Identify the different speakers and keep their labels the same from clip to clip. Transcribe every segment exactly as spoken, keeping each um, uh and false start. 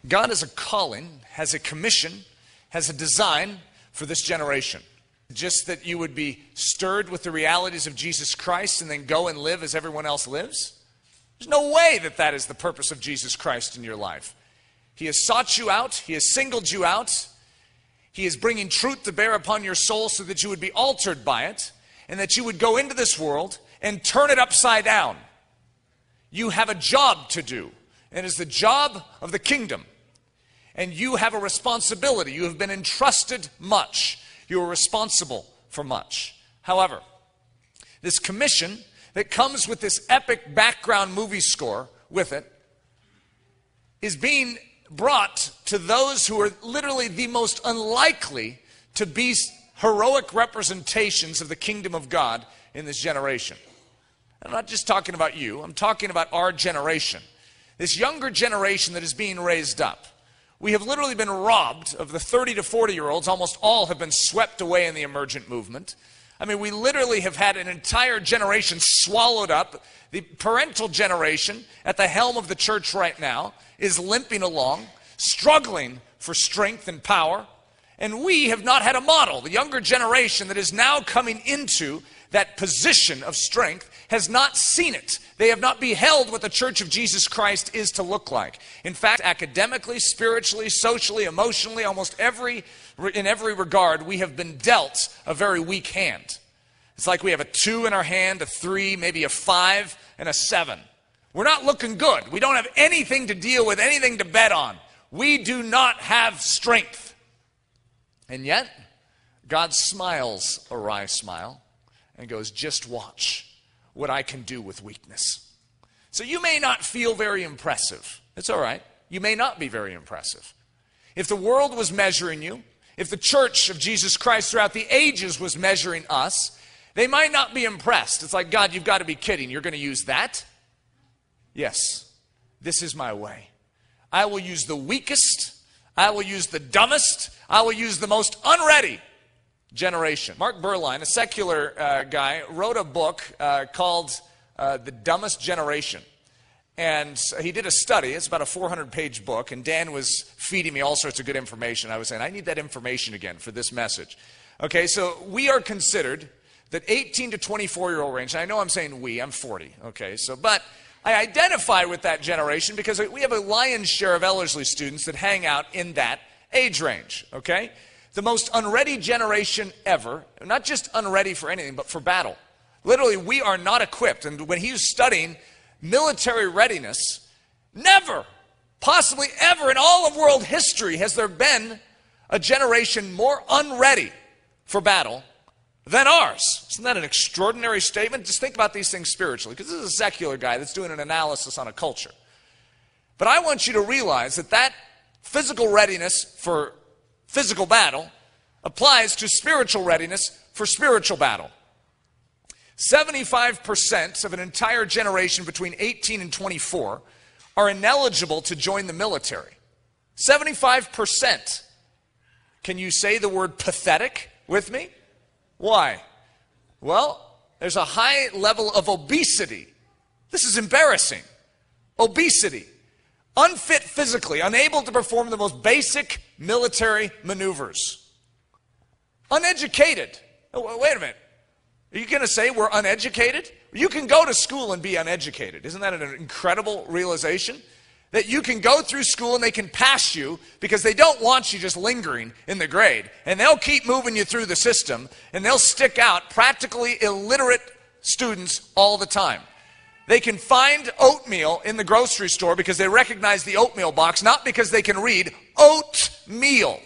Speaker 1: God has a calling, has a commission, has a design for this generation. Just that you would be stirred with the realities of Jesus Christ and then go and live as everyone else lives? There's no way that that is the purpose of Jesus Christ in your life. He has sought you out. He has singled you out. He is bringing truth to bear upon your soul so that you would be altered by it and that you would go into this world and turn it upside down. You have a job to do, and it is the job of the kingdom. And you have a responsibility. You have been entrusted much. You are responsible for much. However, this commission that comes with this epic background movie score with it is being brought to those who are literally the most unlikely to be heroic representations of the kingdom of God in this generation. I'm not just talking about you. I'm talking about our generation. This younger generation that is being raised up. We have literally been robbed of the thirty to forty year olds. Almost all have been swept away in the emergent movement. I mean, we literally have had an entire generation swallowed up. The parental generation at the helm of the church right now is limping along, struggling for strength and power. And we have not had a model. The younger generation that is now coming into that position of strength has not seen it. They have not beheld what the Church of Jesus Christ is to look like. In fact, academically, spiritually, socially, emotionally, almost every, in every regard, we have been dealt a very weak hand. It's like we have a two in our hand, a three, maybe a five, and a seven. We're not looking good. We don't have anything to deal with, anything to bet on. We do not have strength. And yet, God smiles a wry smile and goes, just watch what I can do with weakness. So you may not feel very impressive. It's all right. You may not be very impressive. If the world was measuring you, if the church of Jesus Christ throughout the ages was measuring us, they might not be impressed. It's like, God, you've got to be kidding. You're going to use that? Yes, this is my way. I will use the weakest. I will use the dumbest. I will use the most unready generation. Mark Berline, a secular uh, guy, wrote a book uh, called uh, The Dumbest Generation. And he did a study. It's about a four hundred page book. And Dan was feeding me all sorts of good information. I was saying, I need that information again for this message. Okay, so we are considered that eighteen to twenty-four year old range. And I know I'm saying we, I'm forty. Okay, so, but I identify with that generation because we have a lion's share of Ellerslie students that hang out in that age range. Okay? The most unready generation ever, not just unready for anything, but for battle. Literally, we are not equipped. And when he was studying military readiness, never, possibly ever in all of world history has there been a generation more unready for battle than ours. Isn't that an extraordinary statement? Just think about these things spiritually, because this is a secular guy that's doing an analysis on a culture. But I want you to realize that that physical readiness for physical battle applies to spiritual readiness for spiritual battle. seventy-five percent of an entire generation between eighteen and twenty-four are ineligible to join the military. seventy-five percent. Can you say the word pathetic with me? Why? Well, there's a high level of obesity. This is embarrassing. Obesity. Unfit physically, unable to perform the most basic military maneuvers. Uneducated. Oh, wait a minute. Are you going to say we're uneducated? You can go to school and be uneducated. Isn't that an incredible realization? That you can go through school and they can pass you because they don't want you just lingering in the grade. And they'll keep moving you through the system and they'll stick out practically illiterate students all the time. They can find oatmeal in the grocery store because they recognize the oatmeal box, not because they can read oatmeal.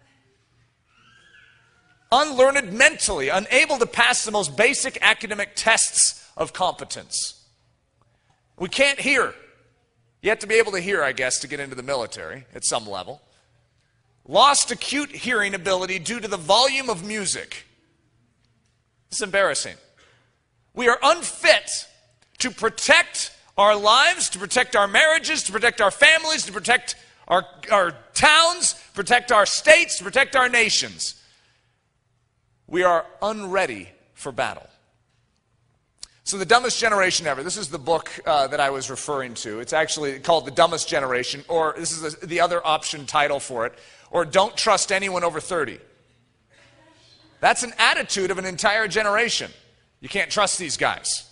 Speaker 1: Unlearned mentally, unable to pass the most basic academic tests of competence. We can't hear. You have to be able to hear, I guess, to get into the military at some level. Lost acute hearing ability due to the volume of music. It's embarrassing. We are unfit to protect our lives, to protect our marriages, to protect our families, to protect our, our towns, protect our states, to protect our nations. We are unready for battle. So The Dumbest Generation Ever. This is the book uh, that I was referring to. It's actually called The Dumbest Generation, or this is the, the other option title for it, or Don't Trust Anyone Over thirty. That's an attitude of an entire generation. You can't trust these guys.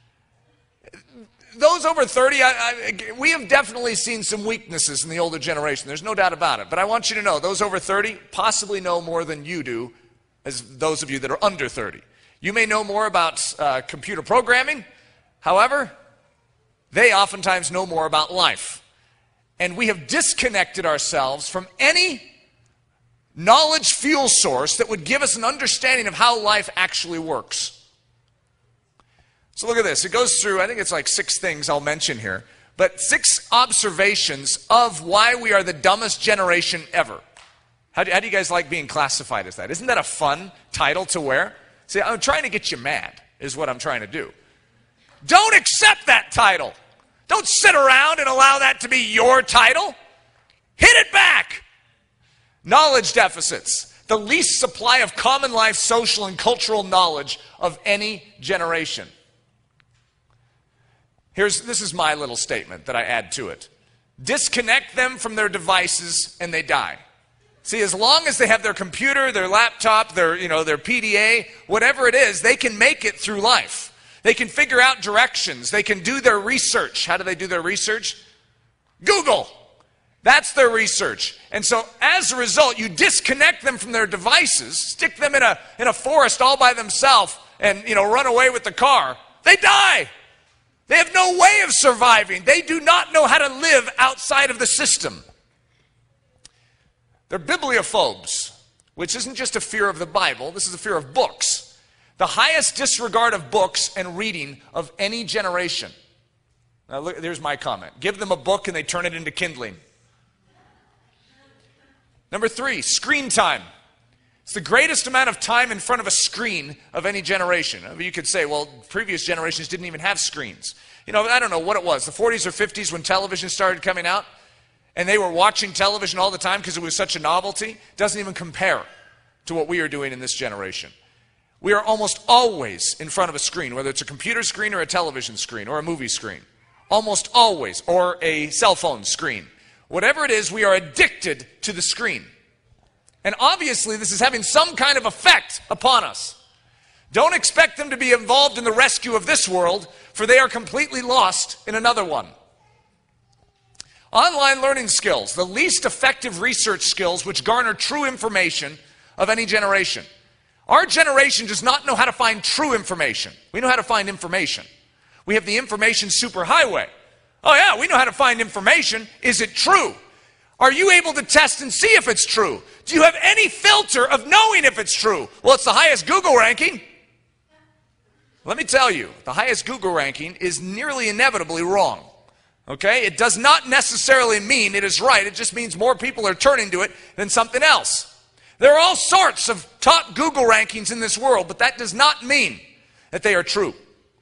Speaker 1: Those over thirty, I, I, we have definitely seen some weaknesses in the older generation. There's no doubt about it. But I want you to know, those over thirty possibly know more than you do as those of you that are under thirty. You may know more about uh, computer programming. However, they oftentimes know more about life. And we have disconnected ourselves from any knowledge fuel source that would give us an understanding of how life actually works. So look at this. It goes through, I think it's like six things I'll mention here, but six observations of why we are the dumbest generation ever. How do, how do you guys like being classified as that? Isn't that a fun title to wear? See, I'm trying to get you mad, is what I'm trying to do. Don't accept that title. Don't sit around and allow that to be your title. Hit it back. Knowledge deficits. The least supply of common life, social, and cultural knowledge of any generation. Here's, this is my little statement that I add to it. Disconnect them from their devices and they die. See, as long as they have their computer, their laptop, their, you know, their P D A, whatever it is, they can make it through life. They can figure out directions. They can do their research. How do they do their research? Google. That's their research. And so as a result, you disconnect them from their devices, stick them in a, in a forest all by themselves and, you know, run away with the car. They die. They have no way of surviving. They do not know how to live outside of the system. They're bibliophobes, which isn't just a fear of the Bible. This is a fear of books. The highest disregard of books and reading of any generation. Now, look, there's my comment. Give them a book and they turn it into kindling. Number three, screen time. It's the greatest amount of time in front of a screen of any generation. I mean, you could say, well, previous generations didn't even have screens. You know, I don't know what it was, the forties or fifties when television started coming out, and they were watching television all the time because it was such a novelty. Doesn't even compare to what we are doing in this generation. We are almost always in front of a screen, whether it's a computer screen or a television screen or a movie screen. Almost always, or a cell phone screen. Whatever it is, we are addicted to the screen. And obviously, this is having some kind of effect upon us. Don't expect them to be involved in the rescue of this world, for they are completely lost in another one. Online learning skills, the least effective research skills which garner true information of any generation. Our generation does not know how to find true information. We know how to find information. We have the information superhighway. Oh yeah, we know how to find information. Is it true? Are you able to test and see if it's true? Do you have any filter of knowing if it's true? Well, it's the highest Google ranking. Let me tell you, the highest Google ranking is nearly inevitably wrong. Okay? It does not necessarily mean it is right. It just means more people are turning to it than something else. There are all sorts of top Google rankings in this world, but that does not mean that they are true.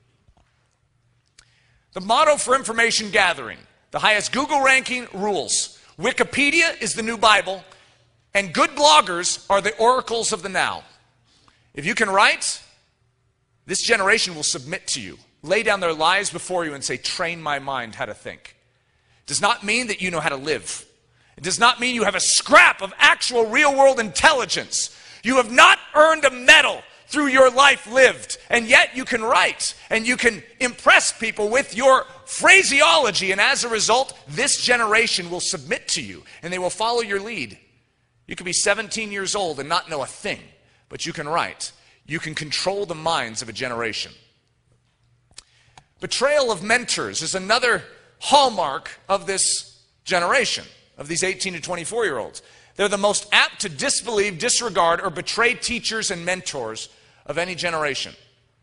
Speaker 1: The motto for information gathering, the highest Google ranking rules. Wikipedia is the new Bible, and good bloggers are the oracles of the now. If you can write, this generation will submit to you, lay down their lives before you and say, train my mind how to think. It does not mean that you know how to live. It does not mean you have a scrap of actual real-world intelligence. You have not earned a medal through your life lived, and yet you can write, and you can impress people with your phraseology, and as a result, this generation will submit to you, and they will follow your lead. You could be seventeen years old and not know a thing, but you can write. You can control the minds of a generation. Betrayal of mentors is another hallmark of this generation, of these eighteen to twenty-four-year-olds. They're the most apt to disbelieve, disregard, or betray teachers and mentors of any generation.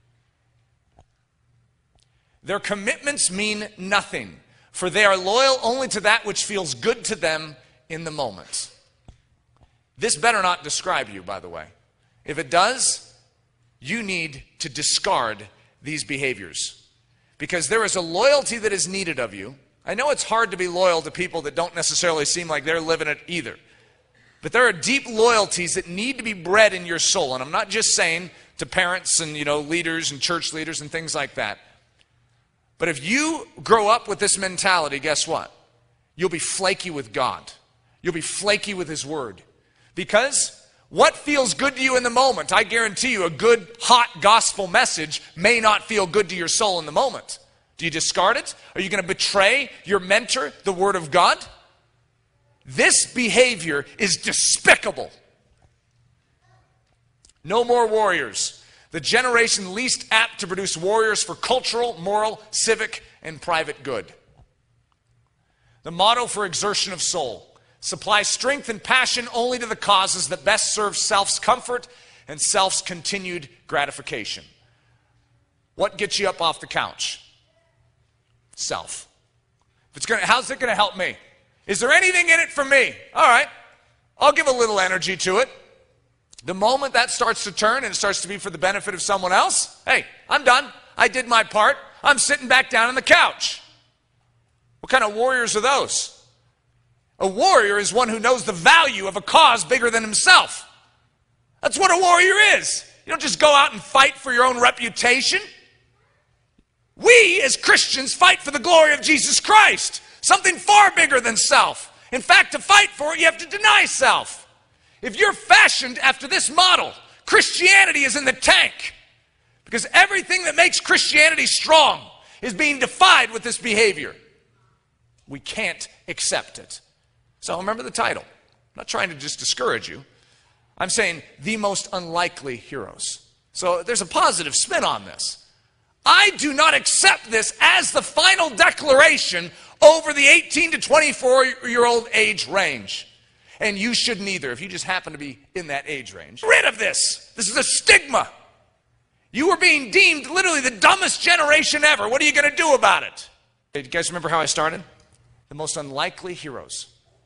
Speaker 1: Their commitments mean nothing, for they are loyal only to that which feels good to them in the moment. This better not describe you, by the way. If it does, you need to discard these behaviors, because there is a loyalty that is needed of you. I know it's hard to be loyal to people that don't necessarily seem like they're living it either. But there are deep loyalties that need to be bred in your soul. And I'm not just saying to parents and, you know, leaders and church leaders and things like that. But if you grow up with this mentality, guess what? You'll be flaky with God. You'll be flaky with His Word. Because what feels good to you in the moment, I guarantee you a good, hot gospel message may not feel good to your soul in the moment. Do you discard it? Are you going to betray your mentor, the Word of God? This behavior is despicable. No more warriors. The generation least apt to produce warriors for cultural, moral, civic, and private good. The motto for exertion of soul: supply strength and passion only to the causes that best serve self's comfort and self's continued gratification. What gets you up off the couch? Self. If it's gonna, how's it going to help me? Is there anything in it for me? All right, I'll give a little energy to it. The moment that starts to turn and it starts to be for the benefit of someone else, hey, I'm done. I did my part. I'm sitting back down on the couch. What kind of warriors are those? A warrior is one who knows the value of a cause bigger than himself. That's what a warrior is. You don't just go out and fight for your own reputation. We, as Christians, fight for the glory of Jesus Christ. Something far bigger than self. In fact, to fight for it, you have to deny self. If you're fashioned after this model, Christianity is in the tank. Because everything that makes Christianity strong is being defied with this behavior. We can't accept it. So remember the title. I'm not trying to just discourage you. I'm saying the most unlikely heroes. So there's a positive spin on this. I do not accept this as the final declaration over the eighteen to twenty-four year old age range. And you shouldn't either if you just happen to be in that age range. Get rid of this. This is a stigma. You were being deemed literally the dumbest generation ever. What are you going to do about it? Hey, do you guys remember how I started? The most unlikely heroes.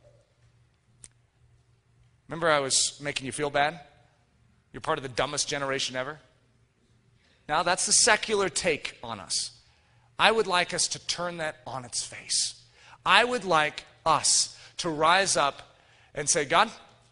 Speaker 1: Remember I was making you feel bad? You're part of the dumbest generation ever? Now that's the secular take on us. I would like us to turn that on its face. I would like us to rise up and say, God,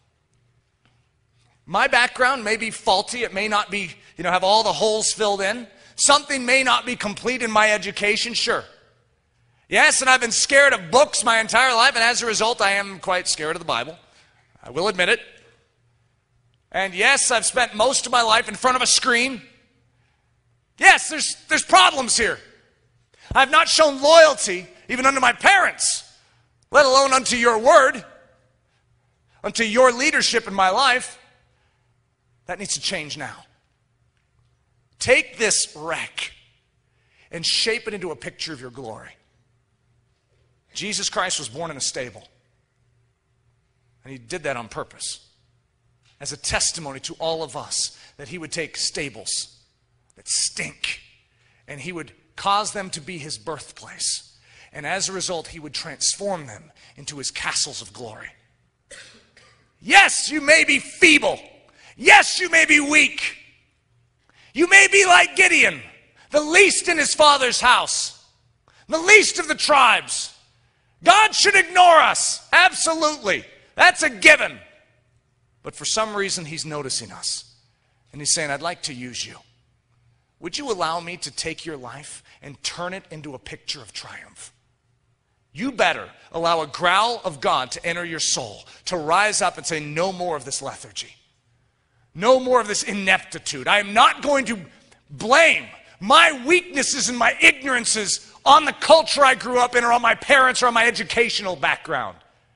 Speaker 1: my background may be faulty. It may not be, you know, have all the holes filled in. Something may not be complete in my education, sure. Yes, and I've been scared of books my entire life, and as a result, I am quite scared of the Bible. I will admit it. And yes, I've spent most of my life in front of a screen. Yes, there's, there's problems here. I've not shown loyalty even unto my parents, let alone unto your word, unto your leadership in my life. That needs to change now. Take this wreck and shape it into a picture of your glory. Jesus Christ was born in a stable. And He did that on purpose. As a testimony to all of us that He would take stables that stink and He would cause them to be His birthplace. And as a result, He would transform them into His castles of glory. Yes, you may be feeble. Yes, you may be weak. You may be like Gideon, the least in his father's house, the least of the tribes. God should ignore us. Absolutely. That's a given. But for some reason, He's noticing us. And He's saying, I'd like to use you. Would you allow me to take your life and turn it into a picture of triumph? You better allow a growl of God to enter your soul, to rise up and say, no more of this lethargy. No more of this ineptitude. I am not going to blame my weaknesses and my ignorances on the culture I grew up in or on my parents or on my educational background.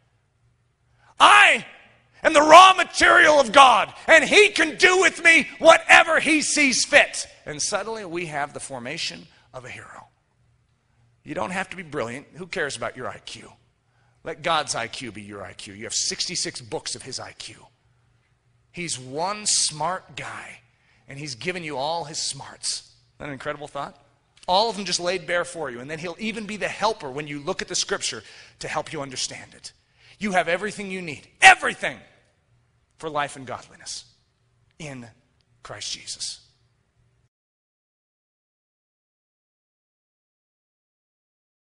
Speaker 1: I am the raw material of God, and He can do with me whatever He sees fit. And suddenly we have the formation of a hero. You don't have to be brilliant. Who cares about your I Q? Let God's I Q be your I Q. You have sixty-six books of His I Q. He's one smart guy, and He's given you all His smarts. Isn't that an incredible thought? All of them just laid bare for you. And then He'll even be the helper when you look at the Scripture to help you understand it. You have everything you need. Everything for life and godliness in Christ Jesus.